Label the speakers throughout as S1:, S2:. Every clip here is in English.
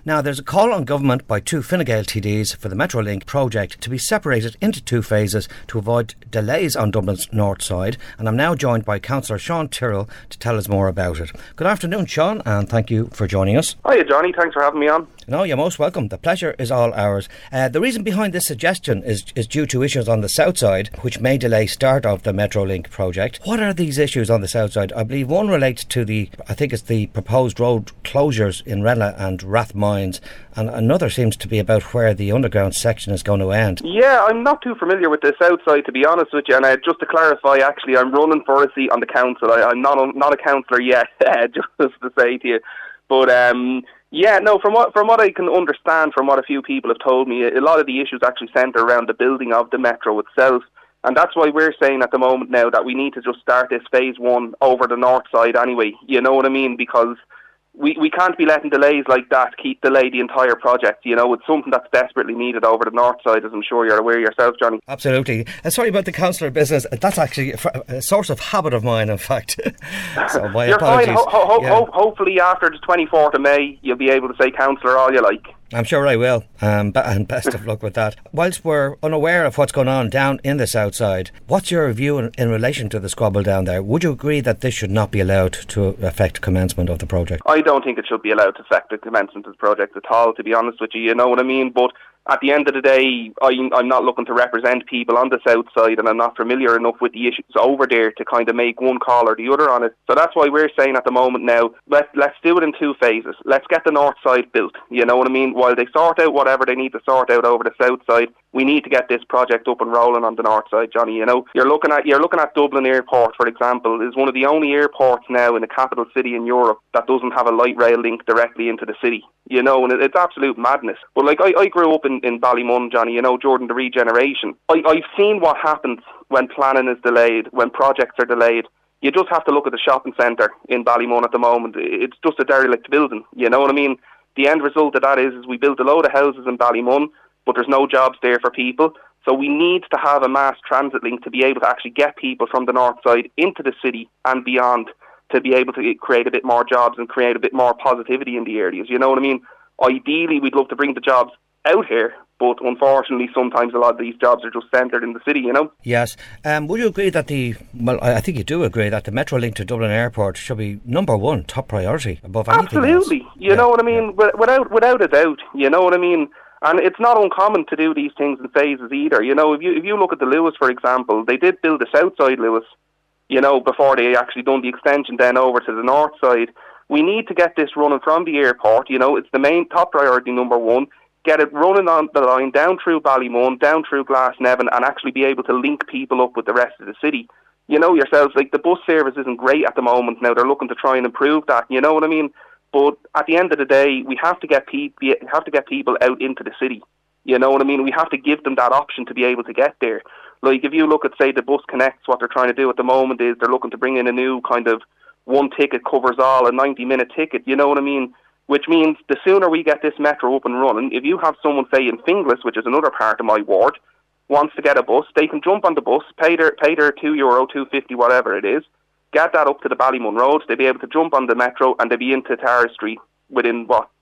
S1: Now, there's a call on government by two Fine Gael TDs for the Metrolink project to be separated into two phases to avoid delays on Dublin's north side. And I'm now joined by Councillor Sean Tyrrell to tell us more about it. Good afternoon, Sean, and thank you for joining us.
S2: Hiya, Johnny. Thanks for having me on.
S1: No, you're most welcome. The pleasure is all ours. The reason behind this suggestion is due to issues on the south side, which may delay start of the Metrolink project. What are these issues on the south side? I believe one relates to the proposed road closures in Renla and Rathmines, and another seems to be about where the underground section is going to end.
S2: Yeah, I'm not too familiar with the south side, to be honest with you, and just to clarify, actually, I'm running for a seat on the council. I'm not a councillor yet, just to say to you. But yeah, no, from what I can understand, from what a few people have told me, a lot of the issues actually centre around the building of the metro itself. And that's why we're saying at the moment now that we need to just start this phase one over the north side anyway. You know what I mean? Because we can't be letting delays like that delay the entire project. You know, it's something that's desperately needed over the north side, as I'm sure you're aware yourself, Johnny.
S1: Absolutely. Sorry about the councillor business. That's actually a source of habit of mine, in fact. So my apologies.
S2: Fine. Hopefully after the 24th of May, you'll be able to say councillor all you like.
S1: I'm sure I will, and best of luck with that. Whilst we're unaware of what's going on down in the south side, what's your view in relation to the squabble down there? Would you agree that this should not be allowed to affect commencement of the project?
S2: I don't think it should be allowed to affect the commencement of the project at all, to be honest with you, you know what I mean? But at the end of the day, I'm not looking to represent people on the south side, and I'm not familiar enough with the issues over there to kind of make one call or the other on it. So that's why we're saying at the moment now, let's do it in two phases. Let's get the north side built, you know what I mean? While they sort out whatever they need to sort out over the south side, we need to get this project up and rolling on the north side, Johnny. You know, you're looking at Dublin Airport, for example, is one of the only airports now in the capital city in Europe that doesn't have a light rail link directly into the city. You know, and it's absolute madness. But like I grew up in Ballymun, Johnny, you know, during the regeneration. I've seen what happens when planning is delayed, when projects are delayed. You just have to look at the shopping centre in Ballymun at the moment. It's just a derelict building, you know what I mean? The end result of that is we built a load of houses in Ballymun, but there's no jobs there for people. So we need to have a mass transit link to be able to actually get people from the north side into the city and beyond, to be able to create a bit more jobs and create a bit more positivity in the areas. You know what I mean? Ideally, we'd love to bring the jobs out here, but unfortunately sometimes a lot of these jobs are just centred in the city, you know?
S1: Yes. Would you agree that I think you do agree that the Metrolink to Dublin Airport should be number one, top priority above anything
S2: Absolutely.
S1: else?
S2: You know what I mean? Without a doubt, you know what I mean? And it's not uncommon to do these things in phases either. You know, if you look at the Lewis, for example, they did build the south side Lewis, you know, before they actually done the extension then over to the north side. We need to get this running from the airport, you know, it's the main top priority number one. Get it running on the line down through Ballymun, down through Glasnevin, and actually be able to link people up with the rest of the city. You know yourselves, like the bus service isn't great at the moment now. They're looking to try and improve that, you know what I mean? But at the end of the day, we have to get people out into the city. You know what I mean? We have to give them that option to be able to get there. Like if you look at, say, the Bus Connects, what they're trying to do at the moment is they're looking to bring in a new kind of one ticket covers all, a 90-minute ticket, you know what I mean? Which means the sooner we get this metro up and running, if you have someone, say, in Finglas, which is another part of my ward, wants to get a bus, they can jump on the bus, pay their €2, €2.50, whatever it is, get that up to the Ballymun Road, they'll be able to jump on the metro and they'll be into Tara Street within,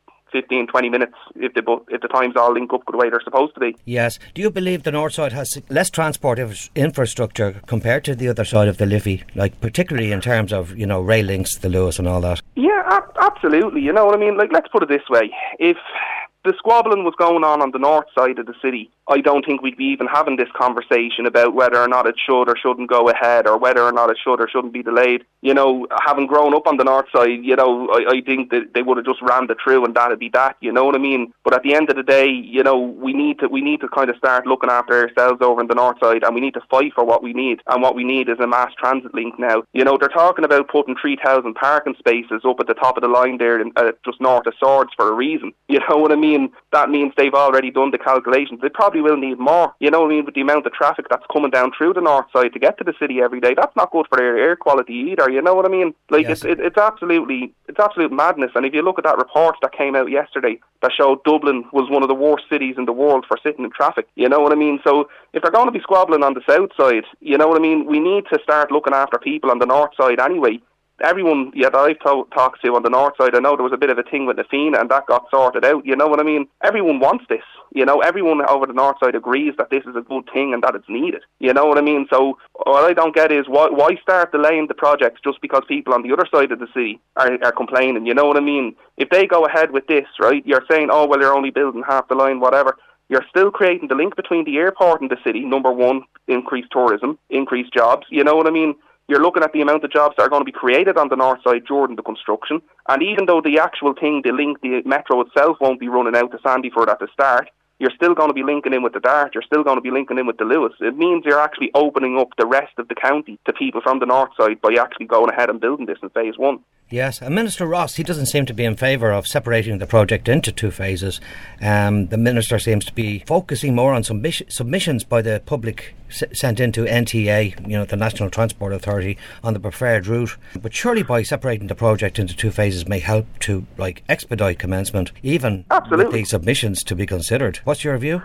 S2: 15, 20 minutes if the times all link up the way they're supposed to be.
S1: Yes. Do you believe the north side has less transport infrastructure compared to the other side of the Liffey, like particularly in terms of, you know, rail links, the Lewis and all that?
S2: Yeah, absolutely. You know what I mean? Like, let's put it this way. If the squabbling was going on the north side of the city, I don't think we'd be even having this conversation about whether or not it should or shouldn't go ahead, or whether or not it should or shouldn't be delayed. You know, having grown up on the north side, you know, I think that they would have just rammed it through and that'd be that, you know what I mean? But at the end of the day, you know, we need to kind of start looking after ourselves over in the north side, and we need to fight for what we need, and what we need is a mass transit link now. You know, they're talking about putting 3,000 parking spaces up at the top of the line there, just north of Swords, for a reason. You know what I mean? That means they've already done the calculations. They probably will need more, you know what I mean, with the amount of traffic that's coming down through the north side to get to the city every day. That's not good for their air quality either, you know what I mean? Like, yes. It's absolute madness. And if you look at that report that came out yesterday that showed Dublin was one of the worst cities in the world for sitting in traffic, you know what I mean? So if they're going to be squabbling on the south side, you know what I mean, we need to start looking after people on the north side anyway. everyone that I've talked to on the north side, I know there was a bit of a thing with the FINA and that got sorted out, you know what I mean? Everyone wants this, you know, everyone over the north side agrees that this is a good thing and that it's needed, you know what I mean? So what I don't get is why start delaying the projects just because people on the other side of the city are complaining, you know what I mean? If they go ahead with this, right, you're saying, oh, well, you're only building half the line, whatever. You're still creating the link between the airport and the city. Number one, increased tourism, increased jobs. You know what I mean? You're looking at the amount of jobs that are going to be created on the north side during the construction. And even though the actual thing, the link, the metro itself won't be running out to Sandyford at the start, you're still going to be linking in with the Dart, you're still going to be linking in with the Lewis. It means you're actually opening up the rest of the county to people from the north side by actually going ahead and building this in phase one.
S1: Yes, and Minister Ross, he doesn't seem to be in favour of separating the project into two phases. The Minister seems to be focusing more on submissions by the public sent into NTA, you know, the National Transport Authority, on the preferred route. But surely by separating the project into two phases may help to, like, expedite commencement, even with the submissions to be considered. What's your view?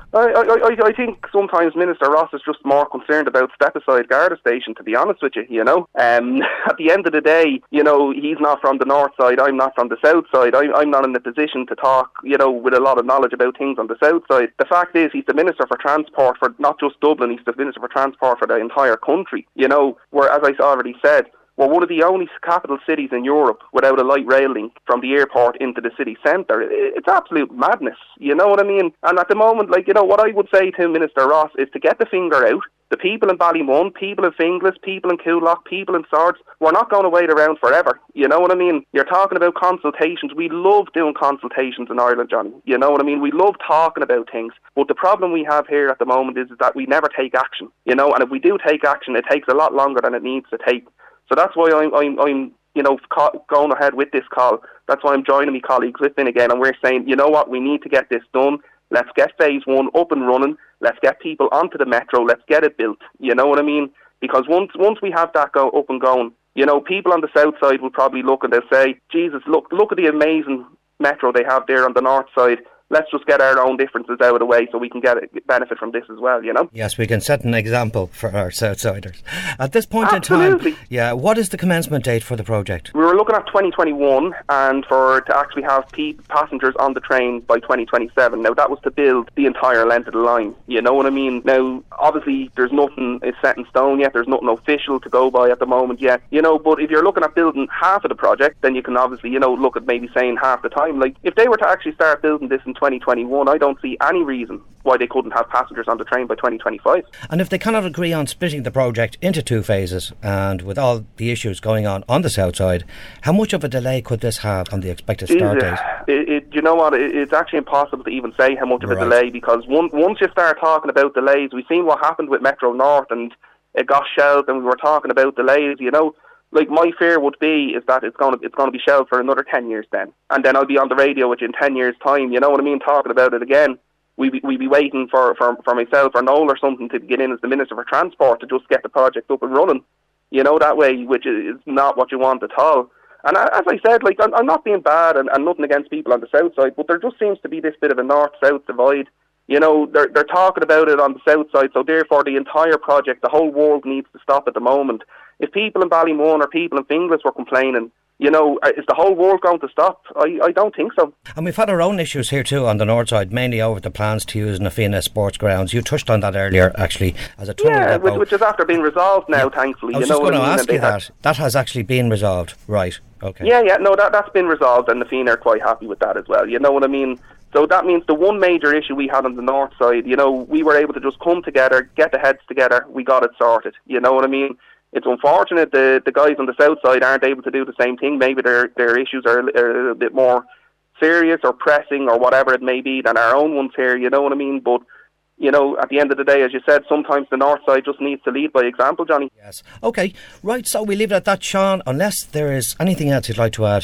S2: I think sometimes Minister Ross is just more concerned about step-aside Garda Station, to be honest with you, you know. At the end of the day, you know, he's not from the north side, I'm not from the south side. I'm not in the position to talk, you know, with a lot of knowledge about things on the south side. The fact is, he's the Minister for Transport for not just Dublin, he's the Minister for Transport for the entire country, you know, where, as I already said, we're one of the only capital cities in Europe without a light rail link from the airport into the city centre. It's absolute madness, you know what I mean? And at the moment, like, you know, what I would say to Minister Ross is to get the finger out. The people in Ballymun, people in Finglas, people in Coolock, people in Swords, we're not going to wait around forever. You know what I mean? You're talking about consultations. We love doing consultations in Ireland, Johnny. You know what I mean? We love talking about things. But the problem we have here at the moment is that we never take action. You know, and if we do take action, it takes a lot longer than it needs to take. So that's why I'm you know, going ahead with this call. That's why I'm joining my colleagues with Finn again, and we're saying, you know what, we need to get this done. Let's get phase one up and running. Let's get people onto the metro. Let's get it built. You know what I mean? Because once we have that up and going, you know, people on the south side will probably look and they'll say, Jesus, look at the amazing metro they have there on the north side. Let's just get our own differences out of the way so we can get a benefit from this as well, you know?
S1: Yes, we can set an example for our Southsiders. At this point in time, what is the commencement date for the project?
S2: We were looking at 2021 and to actually have passengers on the train by 2027. Now, that was to build the entire length of the line, you know what I mean? Now, obviously, there's nothing is set in stone yet. There's nothing official to go by at the moment yet, you know, but if you're looking at building half of the project, then you can obviously, you know, look at maybe saying half the time. Like, if they were to actually start building this in 2021, I don't see any reason why they couldn't have passengers on the train by 2025.
S1: And if they cannot agree on splitting the project into two phases, and with all the issues going on the south side, how much of a delay could this have on the expected start date?
S2: You know what, it's actually impossible to even say how much of a delay, because once you start talking about delays, we've seen what happened with Metro North, and it got shelved, and we were talking about delays, you know. Like, my fear would be is that it's going to be shelved for another 10 years then. And then I'll be on the radio with you in 10 years' time, you know what I mean, talking about it again. We'd be waiting for myself or Noel or something to get in as the Minister for Transport to just get the project up and running, you know, that way, which is not what you want at all. And as I said, like, I'm not being bad and nothing against people on the south side, but there just seems to be this bit of a north-south divide. You know, they're talking about it on the south side, so therefore the entire project, the whole world needs to stop at the moment. If people in Ballymun or people in Finglas were complaining, you know, is the whole world going to stop? I don't think so.
S1: And we've had our own issues here too on the north side, mainly over the plans to use Nafina sports grounds. You touched on that earlier, actually, as a tunnel depot.
S2: Which is after being resolved now, thankfully.
S1: I was just going to ask you that. That has actually been resolved, right? Okay.
S2: Yeah, no, that's been resolved, and Nafina are quite happy with that as well. You know what I mean? So that means the one major issue we had on the north side, you know, we were able to just come together, get the heads together, we got it sorted. You know what I mean? It's unfortunate the guys on the south side aren't able to do the same thing. Maybe their issues are a little bit more serious or pressing or whatever it may be than our own ones here, you know what I mean? But, you know, at the end of the day, as you said, sometimes the north side just needs to lead by example, Johnny.
S1: Yes. OK, right, so we leave it at that, Sean, unless there is anything else you'd like to add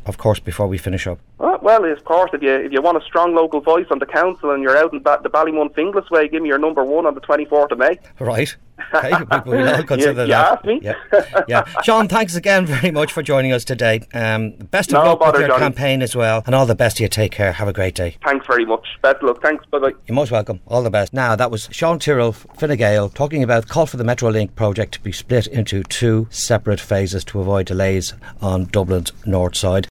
S1: of course, before we finish up?
S2: Well, of course, if you want a strong local voice on the council and you're out in the Ballymun Finglas way, give me your number 1 on the 24th of May.
S1: Right. Okay, we'll all consider
S2: you
S1: that.
S2: asked me.
S1: Yeah. Sean, thanks again very much for joining us today. Best of luck with your
S2: Johnny.
S1: campaign as well, and all the best to you. Take care. Have a great day.
S2: Thanks very much. Best of luck. Thanks. Bye-bye.
S1: You're most welcome. All the best. Now, that was Sean Tyrrell, Fine Gael, talking about call for the Metrolink project to be split into 2 separate phases to avoid delays on Dublin's north side.